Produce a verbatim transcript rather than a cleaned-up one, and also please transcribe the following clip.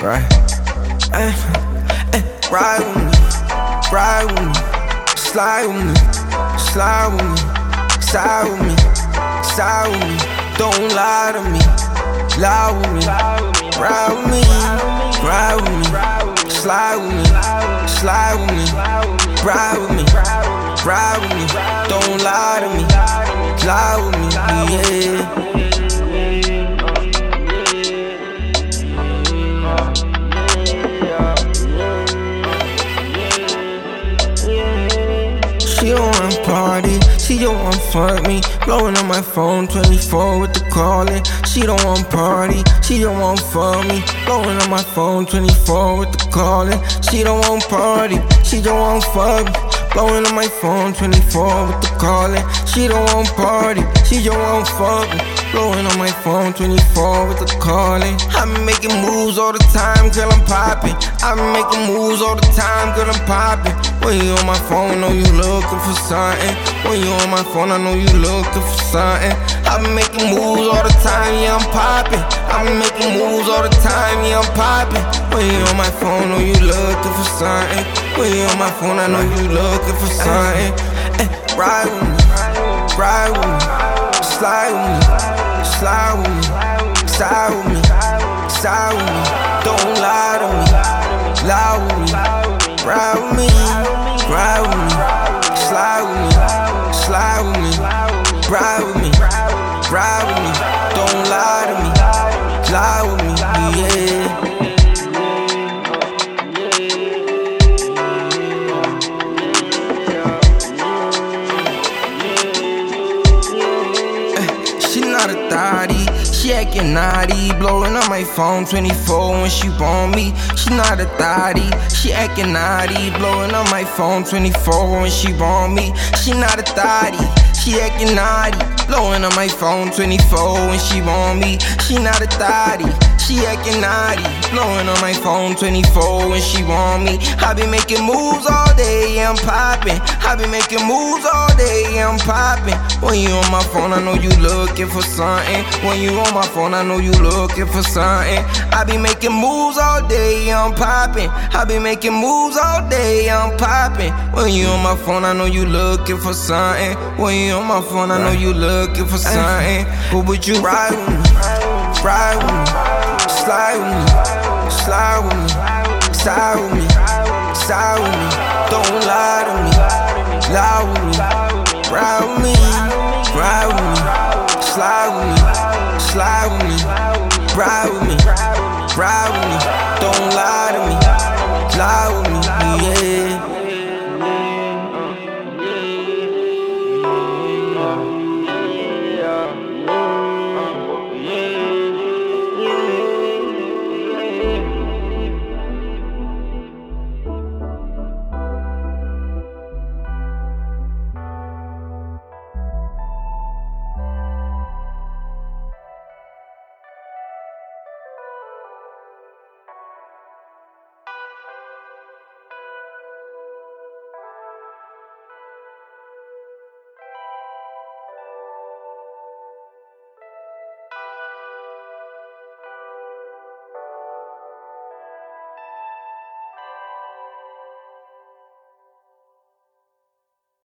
right? Ay, ay, ride with me, ride with me, slide with me, slide with me, side with me, side with me. Don't lie to me, lie with me, ride with me, ride with me, slide with me, slide with me, ride with me, ride with me. Don't lie to me, lie with me, yeah. She don't want party, she don't want fuck me. Blowing on my phone twenty-four with the calling. She don't want party, she don't want fuck me. Blowing on my phone twenty-four with the calling. She don't want party, she don't want fuck me. Blowing on my phone twenty-four with the calling. She don't want party, she don't want fuck me. Blowing on my phone twenty-four with the calling. I'm making moves all the time, girl, I'm popping. I'm making moves all the time, girl, I'm popping. When you on my phone, know you looking for something. When you on my phone, I know you looking for something. I'm making moves all the time, yeah, I'm popping. I'm making moves all the time, yeah, I'm popping. When you on my phone, know you looking for something. When you on my phone, I know you looking for something. Ay, ride with me, ride with me, slide with me, slide with me, side with me, side with me. Don't lie to me, lie with me, ride with me, ride with me, slide with me, slide with me, ride with me, ride with me. Don't lie to me, lie with me, yeah. Not a thotty, she acting naughty. Blowing on my phone twenty-four when she want me. She not a thotty, she acting naughty. Blowing on my phone twenty-four when she want me. She not a thotty, she acting naughty. Blowing on my phone twenty-four when she want me. She not a thotty, she acting naughty. Blowing on my phone twenty-four when she want me. I be making moves all day, yeah, I'm popping. I be making moves all day, yeah, I'm popping. When you on my phone, I know you looking for something. When you on my phone, I know you looking for something. I be making moves all day, yeah, I'm popping. I be making moves all day, yeah, I'm popping. When you on my phone, I know you looking for something. When you on my phone, I know you looking for something. But would you ride with me, ride with me, slide with me, slide with me, side with me, side with me. Don't lie to me, lie with me, ride with me, ride with me, slide with me, slide with me, ride with me, ride with me.